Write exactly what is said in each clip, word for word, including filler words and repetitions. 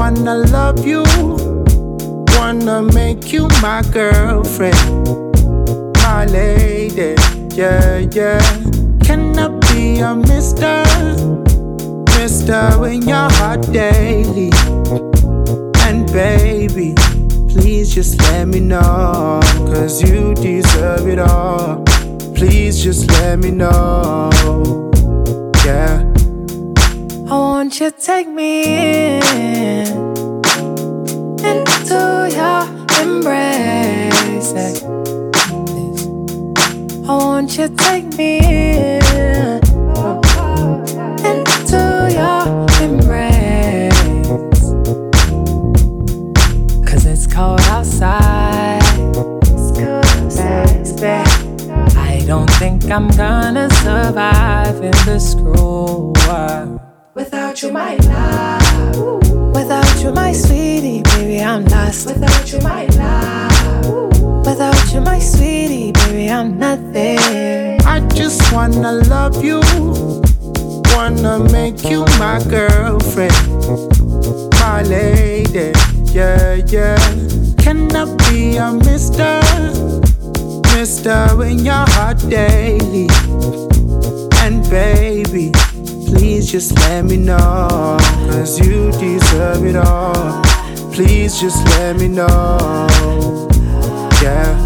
wanna love you, wanna make you my girlfriend, my lady, yeah, yeah. Can I be a mister, mister in your heart daily? And baby, please just let me know, cause you deserve it all. Please just let me know, yeah. I want you to take me in into your embrace. I want you to take me in into your embrace. Cause it's cold outside. It's cold outside. I don't think I'm gonna survive in this cruel world without you, my love. Without you, my sweetie, baby, I'm lost. Without you, my love. Without you, my sweetie, baby, I'm nothing. I just wanna love you, wanna make you my girlfriend, my lady, yeah, yeah. Can I be a mister, mister in your heart daily? And baby, please just let me know, cause you deserve it all. Please just let me know, yeah.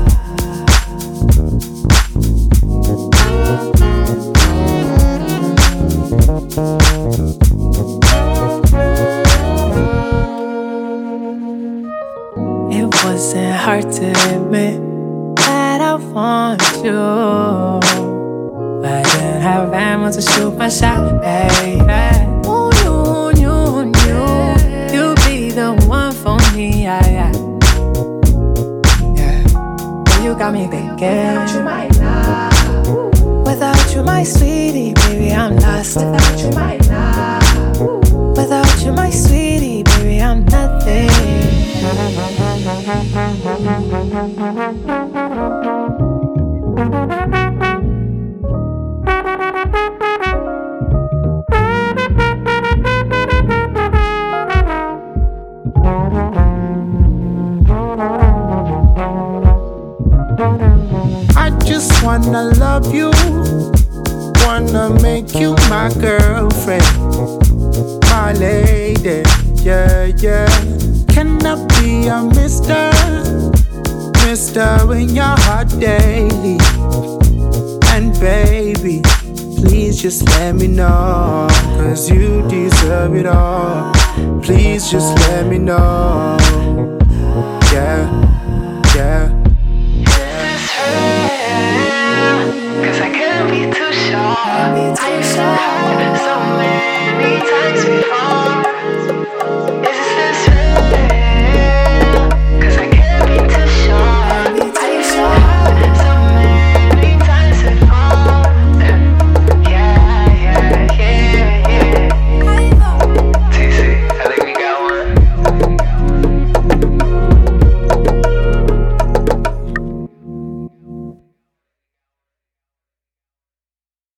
It wasn't hard to admit that I want you, but I didn't have ammo to shoot my shot, baby. Ooh, you, you, you, you be the one for me, yeah, yeah. Yeah, well, you got me thinking. Without you, my love. Without you, my sweetie, baby, I'm lost. Without you, my love. Without you, my sweetie, baby, I'm nothing. I just wanna love you, wanna make you my girlfriend, my lady, yeah, yeah. Can I be a mister, mister in your heart daily? And baby, please just let me know, cause you deserve it all. Please just let me know, yeah.